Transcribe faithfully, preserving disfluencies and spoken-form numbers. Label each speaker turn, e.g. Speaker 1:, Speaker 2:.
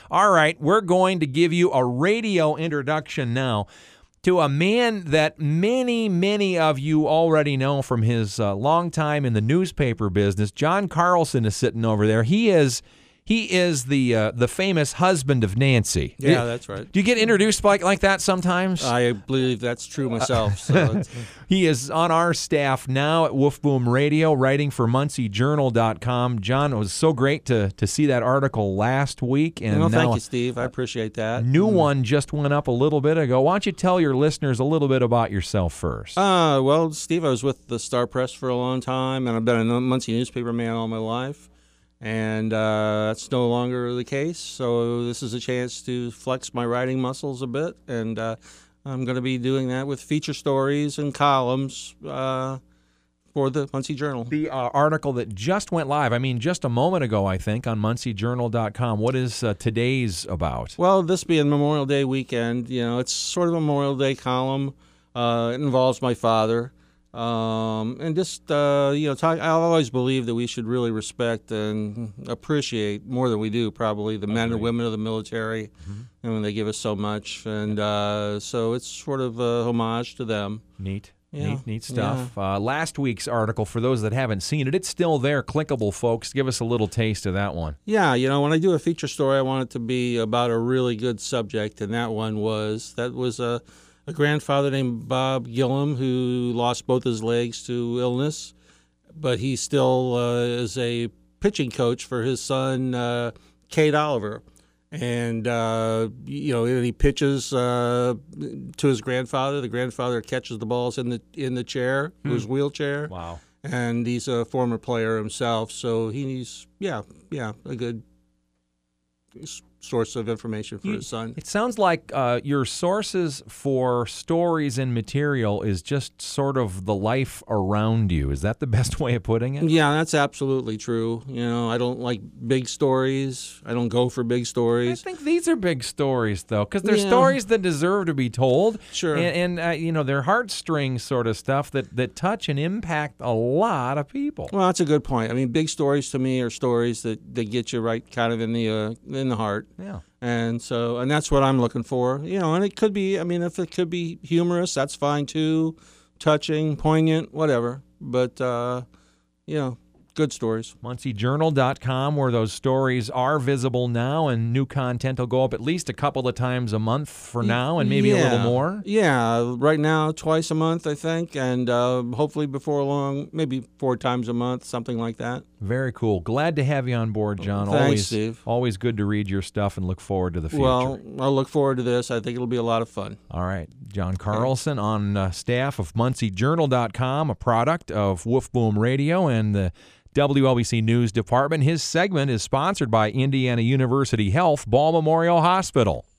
Speaker 1: All right, we're going to give you a radio introduction now to a man that many, many of you already know from his uh, long time in the newspaper business. John Carlson is sitting over there. He is he is the uh, the famous husband of Nancy.
Speaker 2: Yeah, that's right.
Speaker 1: Do you get introduced like like that sometimes?
Speaker 2: I believe that's true myself. So
Speaker 1: he is on our staff now at Wolf Boom Radio, writing for Muncie Journal dot com. John, it was so great to to see that article last week. And
Speaker 2: well,
Speaker 1: now
Speaker 2: thank you, Steve. I appreciate that.
Speaker 1: A new
Speaker 2: mm.
Speaker 1: one just went up a little bit ago. Why don't you tell your listeners a little bit about yourself first?
Speaker 2: Uh, well, Steve, I was with the Star Press for a long time, and I've been a Muncie newspaper man all my life. And uh, that's no longer the case, so this is a chance to flex my writing muscles a bit, and uh, I'm going to be doing that with feature stories and columns uh, for the Muncie Journal.
Speaker 1: The uh, article that just went live, I mean, just a moment ago, I think, on Muncie Journal dot com. What is uh, today's about?
Speaker 2: Well, this being Memorial Day weekend, you know, it's sort of a Memorial Day column. Uh, it involves my father. Um, and just, uh, you know, talk, I always believe that we should really respect and appreciate more than we do, probably, the men
Speaker 1: Agreed.
Speaker 2: and women of the military, mm-hmm. and when they give us so much. And uh, so it's sort of a homage to them.
Speaker 1: Neat.
Speaker 2: Yeah.
Speaker 1: Neat, neat stuff.
Speaker 2: Yeah.
Speaker 1: Uh, last week's article, for those that haven't seen it, it's still there, clickable, folks. Give us a little taste of that one.
Speaker 2: Yeah, you know, when I do a feature story, I want it to be about a really good subject, and that one was, that was a... a grandfather named Bob Gillum who lost both his legs to illness, but he still uh, is a pitching coach for his son, uh, Cade Oliver. And, uh, you know, and he pitches uh, to his grandfather. The grandfather catches the balls in the in the chair, hmm. his wheelchair.
Speaker 1: Wow.
Speaker 2: And he's a former player himself, so he's, yeah, yeah, a good source of information for
Speaker 1: you,
Speaker 2: his son.
Speaker 1: It sounds like uh, your sources for stories and material is just sort of the life around you. Is that the best way of putting it?
Speaker 2: Yeah, that's absolutely true. You know, I don't like big stories. I don't go for big stories.
Speaker 1: I think these are big stories, though, because they're
Speaker 2: yeah.
Speaker 1: stories that deserve to be told.
Speaker 2: Sure.
Speaker 1: And, and uh, you know, they're heartstrings sort of stuff that, that touch and impact a lot of people.
Speaker 2: Well, that's a good point. I mean, big stories to me are stories that, that get you right kind of in the uh, in the heart.
Speaker 1: Yeah.
Speaker 2: And so, and that's what I'm looking for, you know, and it could be, I mean, if it could be humorous, that's fine too, touching, poignant, whatever, but, uh, you know, good stories.
Speaker 1: Muncie Journal dot com, where those stories are visible now, and new content will go up at least a couple of times a month for now, and maybe
Speaker 2: yeah.
Speaker 1: a little more.
Speaker 2: Yeah, right now, twice a month, I think, and uh, hopefully before long, maybe four times a month, something like that.
Speaker 1: Very cool. Glad to have you on board, John.
Speaker 2: Thanks,
Speaker 1: always,
Speaker 2: Steve.
Speaker 1: Always good to read your stuff and look forward to the future.
Speaker 2: Well, I'll look forward to this. I think it'll be a lot of fun.
Speaker 1: All right. John Carlson on uh, staff of Muncie Journal dot com, a product of Wolf Boom Radio and the W L B C News Department. His segment is sponsored by Indiana University Health Ball Memorial Hospital.